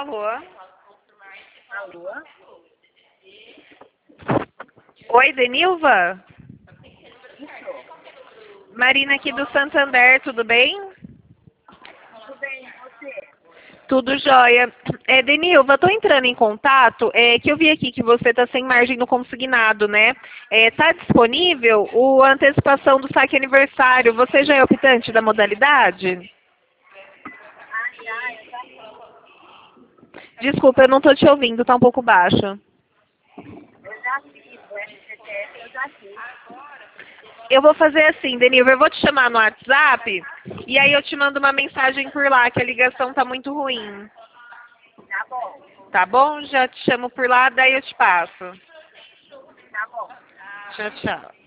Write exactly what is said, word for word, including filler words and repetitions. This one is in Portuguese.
Alô? Alô? Oi, Denilva? Isso. Marina aqui do Santander, tudo bem? Tudo bem, e você? Tudo jóia. É, Denilva, tô entrando em contato, é, que eu vi aqui que você tá sem margem no consignado, né? É, tá disponível o a antecipação do saque aniversário. Você já é optante da modalidade? Ah, já, eu já fiz. Desculpa, eu não tô te ouvindo, tá um pouco baixo. Eu já fiz. O F G T S eu já fiz. Eu vou fazer assim, Denilva, eu vou te chamar no WhatsApp e aí eu te mando uma mensagem por lá, que a ligação tá muito ruim. Tá bom. Tá bom? Já te chamo por lá, daí eu te passo. Tá bom. Tchau, tchau.